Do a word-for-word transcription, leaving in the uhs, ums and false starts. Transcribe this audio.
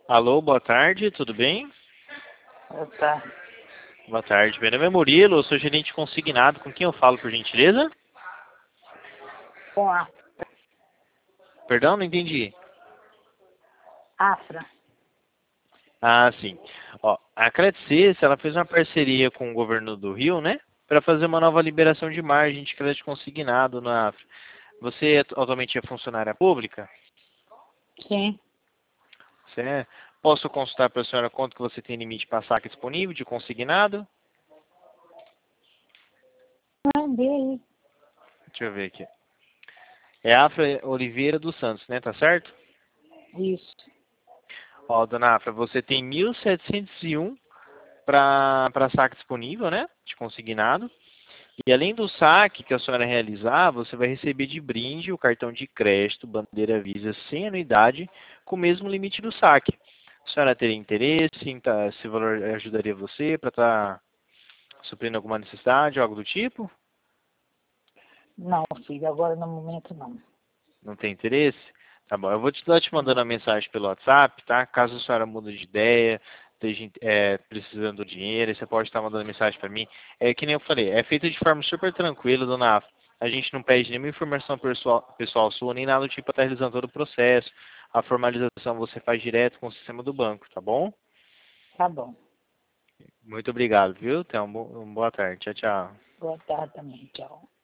Alô, boa tarde, tudo bem? Opa, Boa tarde, meu nome é Murilo, eu sou gerente consignado, com quem eu falo, por gentileza? com a Perdão, não entendi. Afra. Ah, sim. Ó, a Credcis, ela fez uma parceria com o governo do Rio, né? Para fazer uma nova liberação de margem de crédito consignado na Afra. Você atualmente é funcionária pública? Sim. Você é? Posso consultar para a senhora quanto que você tem limite para saque disponível de consignado? Mandei aí. Deixa eu ver aqui. É Afra Oliveira dos Santos, né? Tá certo? Isso. Ó, dona Afra, você tem mil setecentos e um para saque disponível, né? De consignado. E além do saque que a senhora realizar, você vai receber de brinde o cartão de crédito Bandeira Visa sem anuidade, com o mesmo limite do saque. A senhora teria interesse em tá, esse valor ajudaria você para estar suprindo alguma necessidade, algo do tipo? Não, filho, agora no momento não. Não tem interesse? Tá bom, eu vou te estar te mandando Não. a mensagem pelo WhatsApp, tá? Caso a senhora mude de ideia, esteja é, precisando do dinheiro, você pode estar mandando mensagem para mim. É que nem eu falei, é feito de forma super tranquila, dona Afra. A gente não pede nenhuma informação pessoal, pessoal sua, nem nada do tipo para estar realizando todo o processo. A formalização você faz direto com o sistema do banco, tá bom? Tá bom. Muito obrigado, viu? Tenha uma boa tarde. Tchau, tchau. Boa tarde também. Tchau.